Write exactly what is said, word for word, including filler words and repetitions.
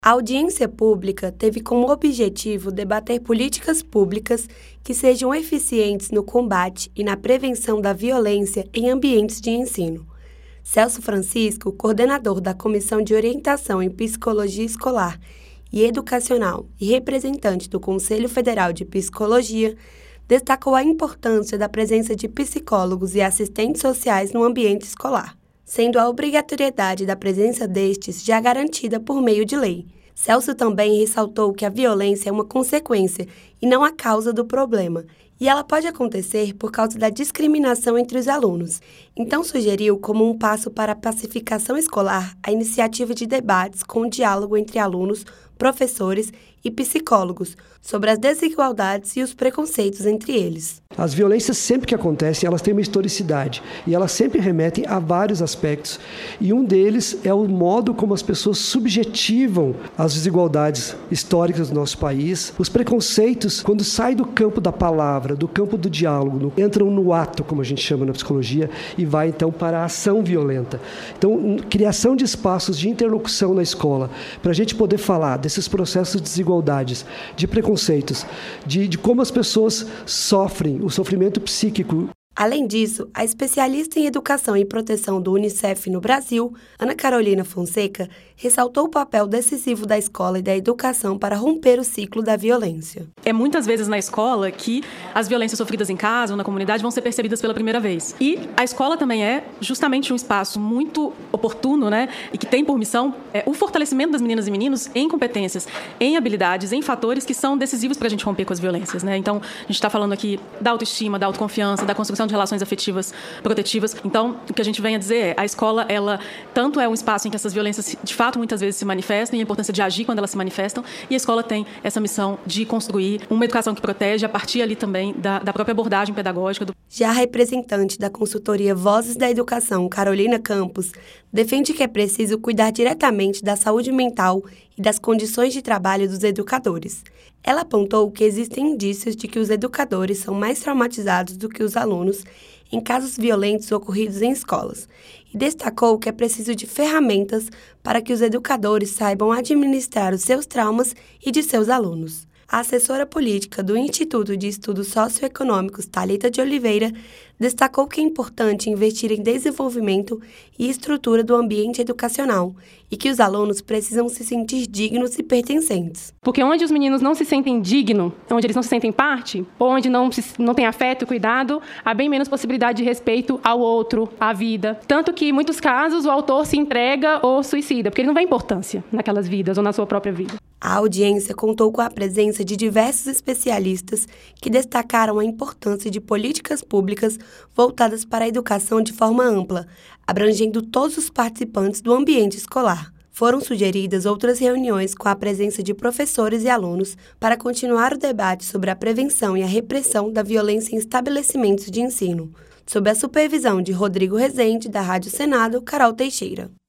A audiência pública teve como objetivo debater políticas públicas que sejam eficientes no combate e na prevenção da violência em ambientes de ensino. Celso Francisco, coordenador da Comissão de Orientação em Psicologia Escolar e Educacional e representante do Conselho Federal de Psicologia, destacou a importância da presença de psicólogos e assistentes sociais no ambiente escolar, sendo a obrigatoriedade da presença destes já garantida por meio de lei. Celso também ressaltou que a violência é uma consequência e não a causa do problema, e ela pode acontecer por causa da discriminação entre os alunos. Então sugeriu como um passo para a pacificação escolar a iniciativa de debates com o diálogo entre alunos, professores e psicólogos sobre as desigualdades e os preconceitos entre eles. As violências sempre que acontecem, elas têm uma historicidade e elas sempre remetem a vários aspectos. E um deles é o modo como as pessoas subjetivam as desigualdades históricas do nosso país. Os preconceitos, quando saem do campo da palavra, do campo do diálogo, entram no ato, como a gente chama na psicologia, e vai então para a ação violenta. Então, criação de espaços de interlocução na escola, para a gente poder falar desses processos de desigualdades, de preconceitos, de, de como as pessoas sofrem, o sofrimento psíquico. Além disso, a especialista em educação e proteção do Unicef no Brasil, Ana Carolina Fonseca, ressaltou o papel decisivo da escola e da educação para romper o ciclo da violência. É muitas vezes na escola que as violências sofridas em casa ou na comunidade vão ser percebidas pela primeira vez. E a escola também é justamente um espaço muito oportuno, né, e que tem por missão é, o fortalecimento das meninas e meninos em competências, em habilidades, em fatores que são decisivos para a gente romper com as violências, né? Então, a gente está falando aqui da autoestima, da autoconfiança, da construção de relações afetivas protetivas. Então, o que a gente vem a dizer é a escola, ela tanto é um espaço em que essas violências, de fato, muitas vezes se manifestam e a importância de agir quando elas se manifestam, e a escola tem essa missão de construir uma educação que protege a partir ali também da, da própria abordagem pedagógica. Do... Já a representante da consultoria Vozes da Educação, Carolina Campos, defende que é preciso cuidar diretamente da saúde mental e das condições de trabalho dos educadores. Ela apontou que existem indícios de que os educadores são mais traumatizados do que os alunos em casos violentos ocorridos em escolas e destacou que é preciso de ferramentas para que os educadores saibam administrar os seus traumas e de seus alunos. A assessora política do Instituto de Estudos Socioeconômicos, Thalita de Oliveira, destacou que é importante investir em desenvolvimento e estrutura do ambiente educacional e que os alunos precisam se sentir dignos e pertencentes. Porque onde os meninos não se sentem dignos, onde eles não se sentem parte, onde não, se, não tem afeto e cuidado, há bem menos possibilidade de respeito ao outro, à vida. Tanto que, em muitos casos, o autor se entrega ou suicida, porque ele não vê importância naquelas vidas ou na sua própria vida. A audiência contou com a presença de diversos especialistas que destacaram a importância de políticas públicas voltadas para a educação de forma ampla, abrangendo todos os participantes do ambiente escolar. Foram sugeridas outras reuniões com a presença de professores e alunos para continuar o debate sobre a prevenção e a repressão da violência em estabelecimentos de ensino, sob a supervisão de Rodrigo Rezende, da Rádio Senado, Carol Teixeira.